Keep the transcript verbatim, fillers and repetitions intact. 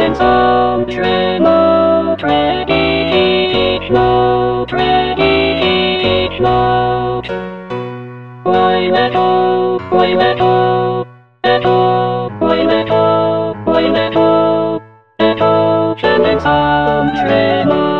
Seven some remote ready teach note ready teach note. Why metal, why metal, metal, why metal, why metal, metal, seven some remote.